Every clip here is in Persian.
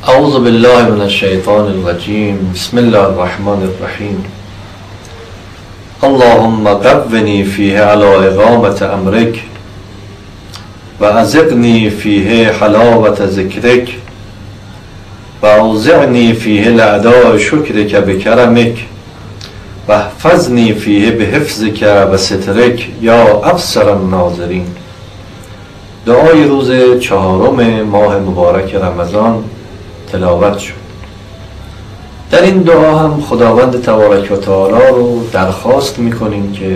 اعوذ بالله من الشیطان الرجیم. بسم الله الرحمن الرحیم. اللهم قونی فیه علی اقامت امرک و ازقنی فیه حلاوت ذکرک و اوزعنی فیه لأداء شکرک بکرمک و احفظنی فیه بحفظک و سترک یا ابصر الناظرین. دعای روز چهارم ماه مبارک رمضان تلاوت شد. در این دعا هم خداوند تبارک و تعالی رو درخواست میکنیم که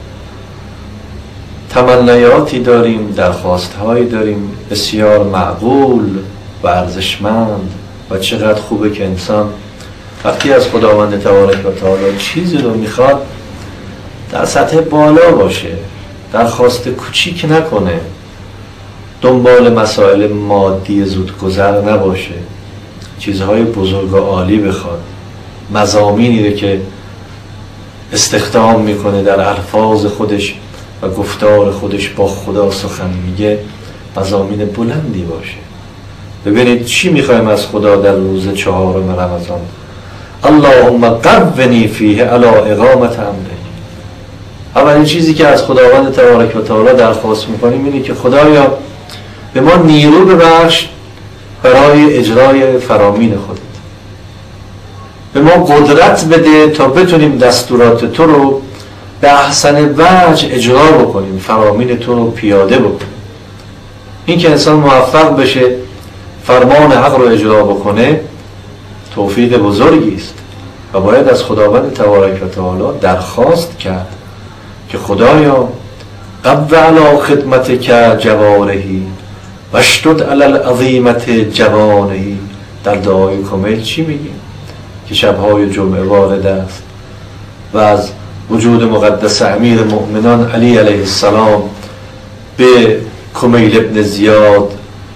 تمنیاتی داریم، درخواستهایی داریم بسیار معقول و ارزشمند و چقدر خوبه که انسان وقتی از خداوند تبارک و تعالی چیزی رو میخواد در سطح بالا باشه، درخواست کوچیک نکنه، دنبال مسائل مادی زودگذر نباشه، چیزهای بزرگ و عالی بخواد، مضامینی رو که استخدام میکنه در الفاظ خودش و گفتار خودش با خدا سخن میگه مضامین بلندی باشه. ببینید چی میخوایم از خدا در روز چهارم رمضان؟ اللهم قونی فیه علی اقامت امرک. اولین چیزی که از خداوند تبارک و تعالی درخواست میکنیم اینه که خدایا به ما نیرو ببخش برای اجرای فرامین خودت، به ما قدرت بده تا بتونیم دستورات تو رو به احسن وجه اجرا بکنیم، فرامین تو رو پیاده بکنیم. این که انسان موفق بشه فرمان حق رو اجرا بکنه توفیق بزرگی است و باید از خداوند تبارک و تعالی درخواست کرد که خدایا قو علی خدمتک جوارحی و اشدد علی العظیمة جوانحی. در دعای کمیل چی میگیم که شبهای جمعه وارد است و از وجود مقدس امیر مؤمنان علی علیه السلام به کمیل ابن زیاد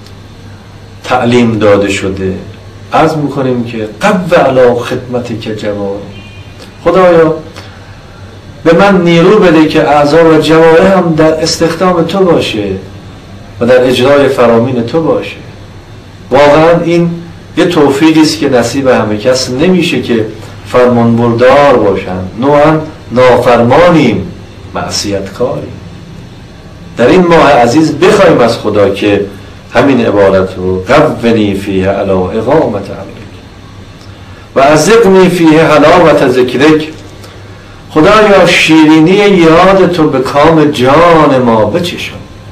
تعلیم داده شده. عرض میکنیم که قو علی خدمتک جوانحی، خدایا به من نیرو بده که اعضا و جوارح هم در استخدام تو باشه و در اجرای فرامین تو باشه. واقعا این یه توفیقی است که نصیب همه کس نمیشه که فرمان بردار باشن، نوعا نافرمانیم، معصیتکاریم. در این ماه عزیز بخوایم از خدا که همین عبارت رو قونی فیه علی اقامت امرک و ازقنی فیه حلاوت ذکرک. خدایا شیرینی یاد تو به کام جان ما بچشان.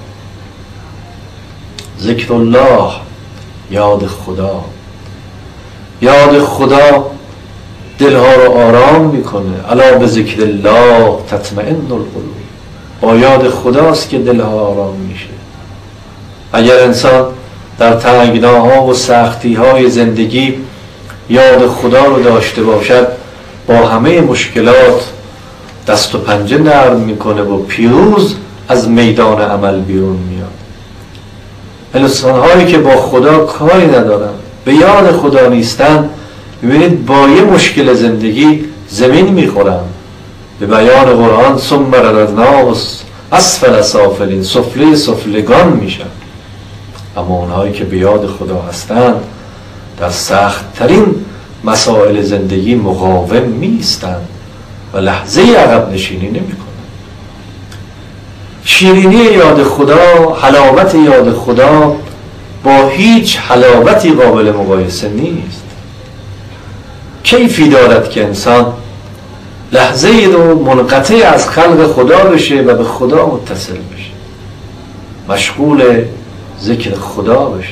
ذکر الله، یاد خدا. یاد خدا دلها رو آرام میکنه. الا به ذکر الله تطمئن القلوب. با یاد خداست که دلها آرام میشه. اگر انسان در تنگناها و سختیهای زندگی یاد خدا رو داشته باشد با همه مشکلات دست و پنجه نرم میکنه و پیروز از میدان عمل بیرون میاد. انسان‌هایی که با خدا کاری ندارن، به یاد خدا نیستن، ببینید با یه مشکل زندگی زمین میخورن. به بیان قرآن ثم رددناه اسفل سافلین، سفله سفلگان میشن. اما اونهایی که به یاد خدا هستن در سخت ترین مسائل زندگی مقاوم میستن و لحظه عقب نشینی نمیکنن. شیرینی یاد خدا، حلاوت یاد خدا با هیچ حلاوتی قابل مقایسه نیست. کیفی دارد که انسان لحظه ای رو منقطع از خلق خدا بشه و به خدا متصل بشه، مشغول ذکر خدا بشه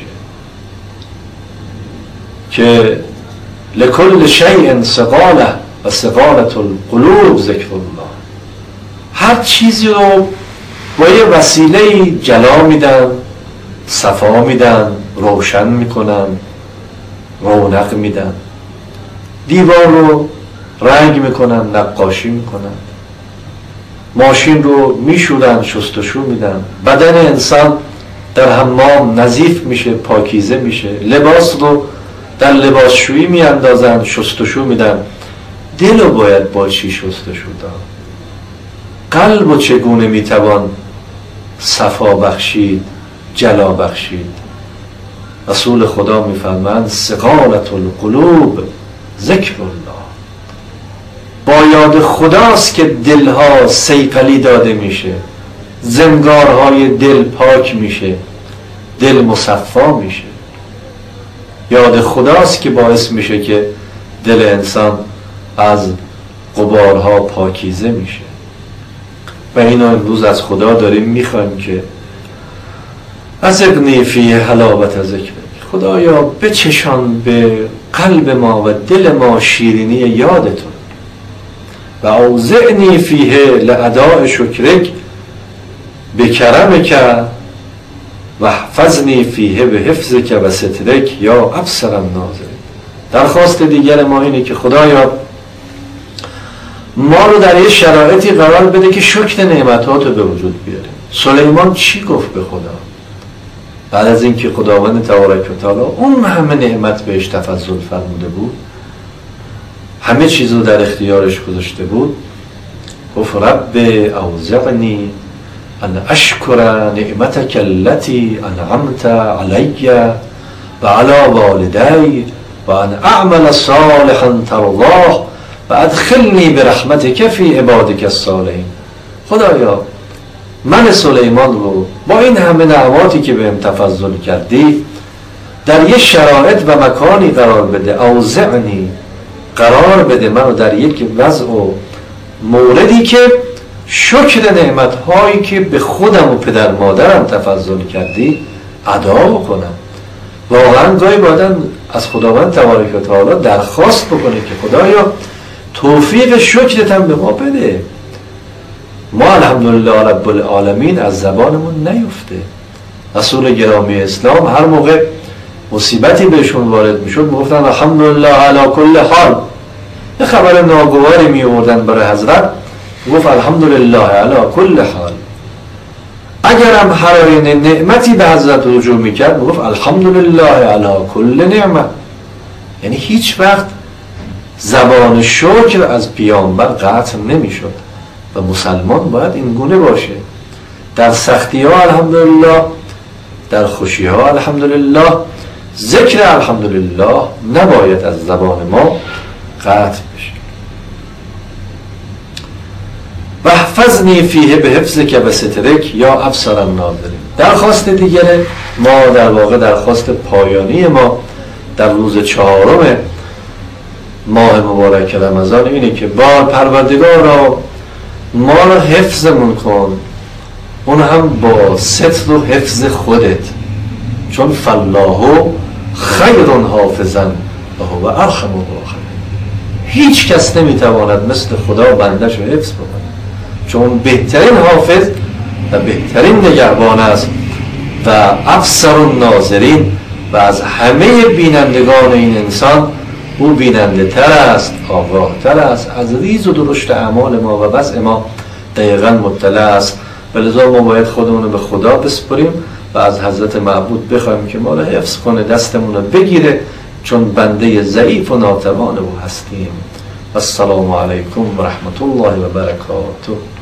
که لکل شیء ثقاله و ثقالة القلوب ذکر الله. هر چیزی رو با یه وسیله جلا میدن، صفا میدن، روشن میکنن، رونق میدن. دیوار رو رنگ میکنن، نقاشی میکنن، ماشین رو میشورن، شستشو میدن، بدن انسان در حمام نظیف میشه، پاکیزه میشه، لباس رو در لباسشویی میاندازن، شستشو میدن. دل رو باید با چی شستشو داد؟ قلب رو چگونه میتوان صفا بخشید، جلا بخشید؟ رسول خدا میفرمایند سقالة القلوب ذکر الله. با یاد خداست که دلها صیقلی داده میشه، زنگارهای دل پاک میشه، دل مصفا میشه. یاد خداست که باعث میشه که دل انسان از غبارها پاکیزه میشه. و اینو امروز از خدا داریم میخوایم که ازقنی فیه حلاوت ذکرک، خدایا بچشان به قلب ما و دل ما شیرینی یادتون. و اوزعنی فیه لاداء شکرک بکرمک و احفظنی فیه به حفظک و سترک یا ابصر الناظرین. درخواست دیگر ما اینه که خدایا ما رو در یه شرایطی قرار بده که شکر نعمتات رو به وجود بیاریم. سلیمان چی گفت به خدا بعد از اینکه خداوند تبارک و تعالی اون همه نعمت بهش تفضل فرموده بود، همه چیز رو در اختیارش گذاشته بود؟ گفت رب اوزعنی ان اشکر نعمتک التي انعمت علی و علی والدی و ان اعمل صالحا ترضاه و ادخلنی برحمتک فی عبادک الصالحین. خدایا من سلیمان رو با این همه نعماتی که بهم تفضل کردی در یک شرایط و مکانی قرار بده. اوزعنی، قرار بده منو در یک وضع و موردی که شکر نعمتهایی که به خودم و پدر مادرم تفضل کردی ادا کنم. واقعا گاهی باید از خداوند تبارک و تعالی درخواست بکنه که خدایا توفیق شکرتم به ما بده. ما الحمدلله رب العالمین از زبانمون نیفته. رسول گرامی اسلام هر موقع مصیبتی بهشون وارد میشد میگفتن الحمدلله علی کل حال. یه خبر ناگواری میوردن برای حضرت، گفت الحمدلله علی کل حال. اگرم هر نعمتی به حضرت رجوع میکرد میگفت الحمدلله علی کل نعمت. یعنی هیچ وقت زبان شکر از پیامبر قطع نمیشد و مسلمان باید این گونه باشه. در سختی ها الحمدلله، در خوشی ها الحمدلله، ذکر الحمدلله نباید از زبان ما قطع بشه. و احفظنی فیه به حفظک و سترک یا ابصر الناظرین. درخواست دیگر ما، در واقع درخواست پایانی ما در روز 4 ماه مبارک رمضان اینه که بار پروردگارا ما رو حفظمون کن، اون هم با ستر و حفظ خودت، چون فالله خیر حافظا و هو ارحم الراحمین. هیچ کس نمیتواند مثل خدا بندش رو حفظ بکنه، چون بهترین حافظ و بهترین نگهبان است و ابصر الناظرین و از همه بینندگان این انسان او بیننده تر است، آگاه تر است، از ریز و درشت اعمال ما و وضع ما دقیقا مطلع است. ولذا ما باید خودمون رو به خدا بسپریم و از حضرت معبود بخوایم که ما رو حفظ کنه، دستمون رو بگیره، چون بنده ضعیف و ناتوان او هستیم. السلام علیکم و رحمت الله و برکاته.